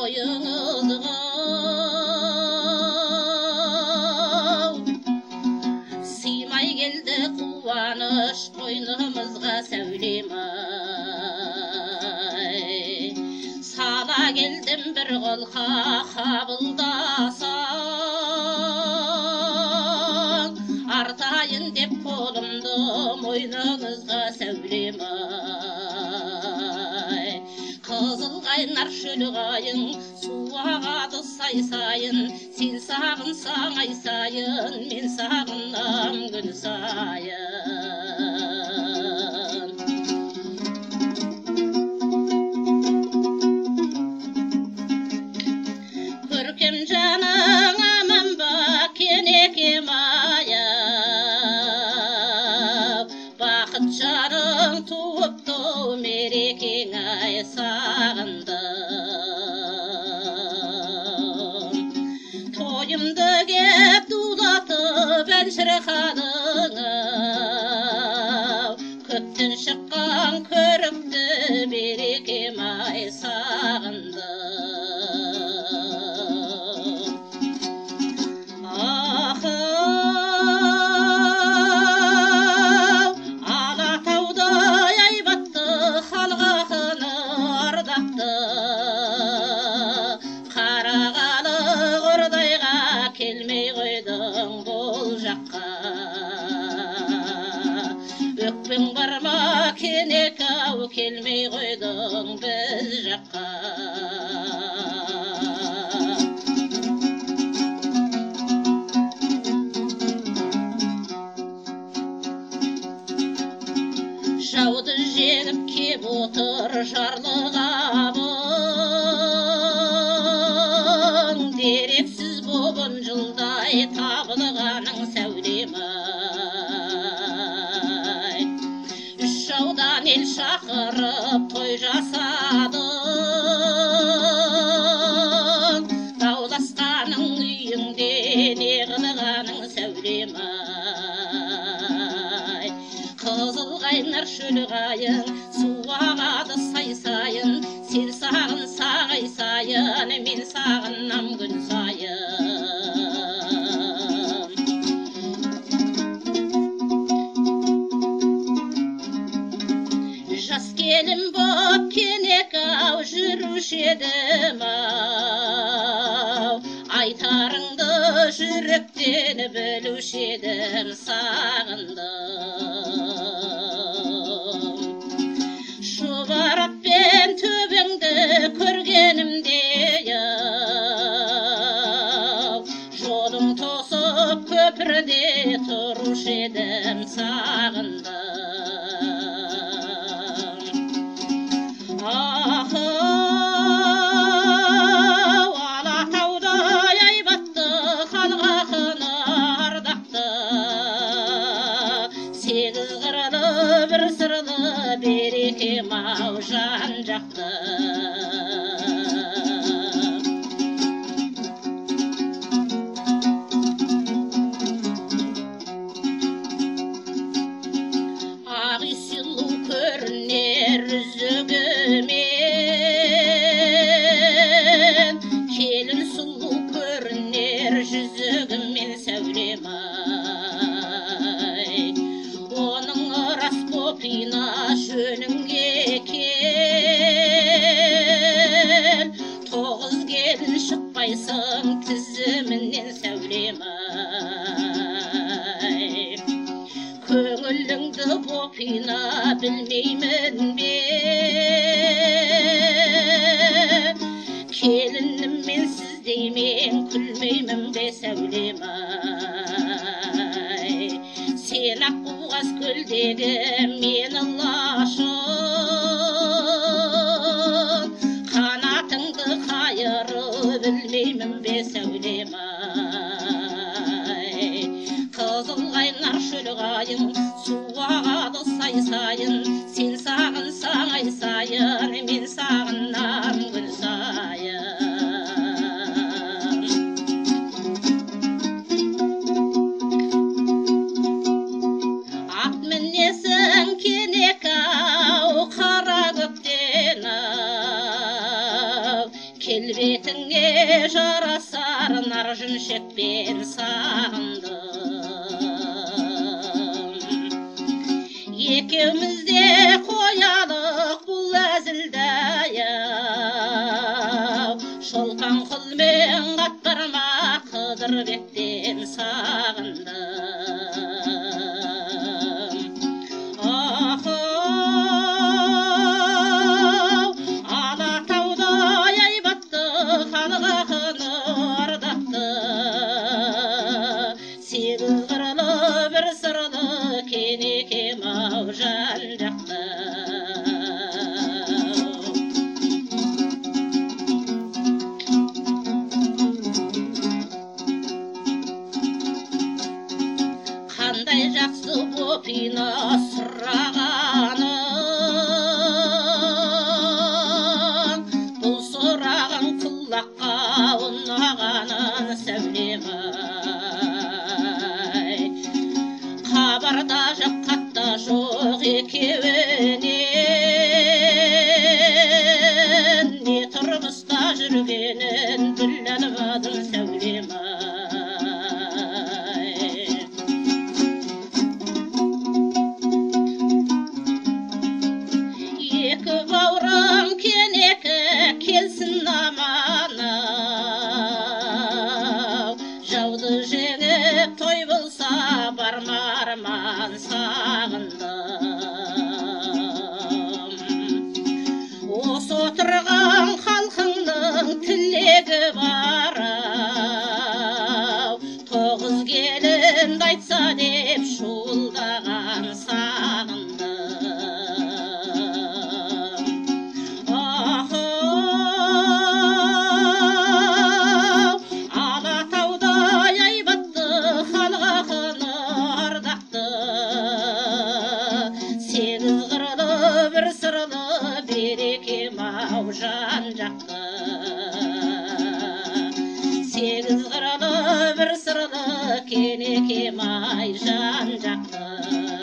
тойыңызға сыймай келді қуаныш қойнымызға сәулем-ай сала келдім бір қолқа қабылдасаң артайын деп қолымды мойныңызға сәулем-ай қызыл қайнар шөлғайың су ағады сай-сайын сен сағынсаң ай сайын мен сағынам күн сайын көркем жаның аман ба кенекем-ай бақыт жарың туыпты мерекең-ай сағындым тойымды кеп дулатып ән шырқадың-ау көптен шыққан көрікті берекем-ай сағындым келмей қойдың бұл жаққа өкпең бар ма кенек-ау келмей қойдың біз жаққа жауды жеңіп кеп отыр жарлығабың дерексіз бобын жылдай табылғаның сәулем-ай үш жаудан ел шақырып той жасадың дауласқаның үйіңде не қылғаның сәулем-ай қызыл қайнар шөлғайың су ағады сай-сайын сен сағынсаң ай сайын мен сағынам күн сайын жас келін боп кенек-ау жүруші едім-ау айтарыңды жүректен білуші едім сағындым шұбараппен төбеңді көргенімде-ау жолың тосып көпірде тұрушы едім сағындым ахау алатаудай айбатты халық ақыны ардақты сегіз қырлы бір сырлы берекем-ау жан жақты ағы сұлу көрінер жүзігімен келін сұлу көрінер жүзігімен сәулем-ай оның рас бопина жөніңге кел тоғыз келін шықпайсың тізімінен сәулем-ай көңіліңді бопина білмеймін бе келінім мен сіздеймен күлмеймін бе сәулем-ай сен аққуғаз көлдегі мені лашын қанатыңды қайырып білмеймін бе сәулем-ай қызыл қайнар шөлғайың су ағады сай-сайын сен сағынсаң ай сайын мен сағынам күн сайын ат мінесің кенек-ау қара көктен-ау келбетіңе жарасар нар жүншекпен сағындым. Екеуміз де қоялық бұл әзілді аяу, шолпан құлмен қатпарма Қыдырбектен сағындым. Ахау, Алатаудай айбатты халық ақыны ардақты, сегіз қырлы бір сырлы кенекем ау жан жақты. Қандай жақсы опина сұрағаның, бұл сұрағын құлаққа ұнағанын сәулем-ай. Хабарда жоқ, хатта жоқ екеуінен, не тұрмыста жүргенін біле алмадым сәулем-ай. Екі бауырым кенекі келсін аман-ау, жауды жеңіп той болса барма арман сағындым. Осы отырған халқыңның тілегі бар-ау, тоғыз келінді айтса деп шуылдаған сағындым. Сегіз қырлы бір сырлы берекем ау жан жақты. Сегіз қырлы бір сырлы кенекем ай жан жақты.